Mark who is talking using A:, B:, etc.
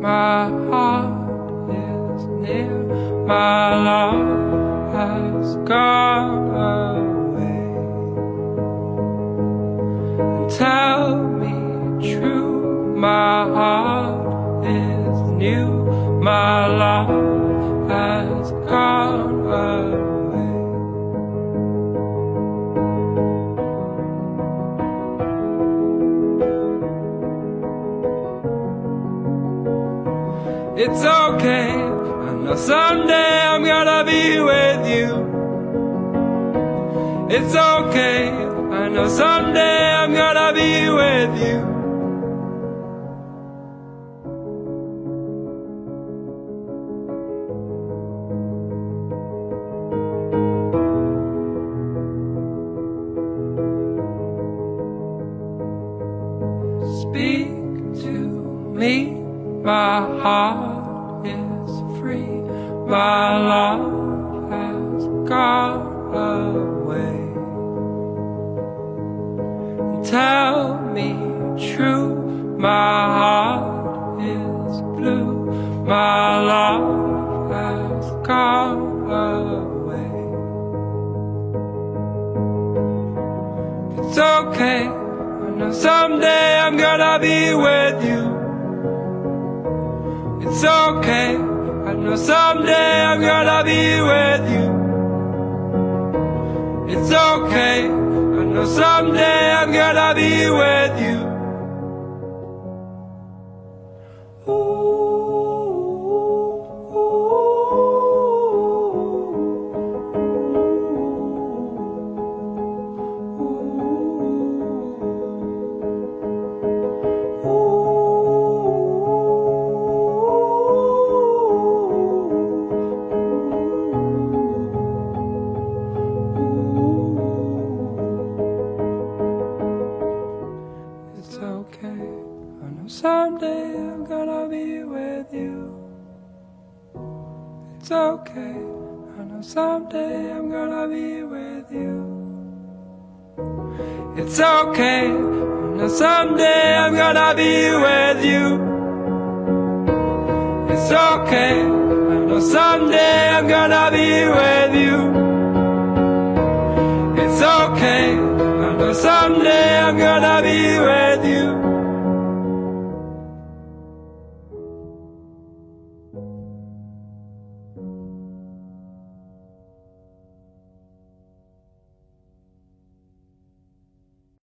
A: my heart is near, my love has gone away. And tell me true, my heart is new, my love has gone away. It's okay, I know someday I'm gonna be with you. It's okay, I know someday I'm gonna be with you. Speak to me, my heart is free, my love has gone away. Tell me true, my heart is blue, my love has gone away. It's okay, I know someday I'm gonna be with you. It's okay, I know someday I'm gonna be with you. It's okay, I know someday I'm gonna be with you. It's okay, I know someday I'm gonna be with you. It's okay, I know someday I'm gonna be with you. It's okay, I know someday I'm gonna be with you. It's okay, I know someday I'm gonna be with you. It's okay, I know someday I'm gonna be with you.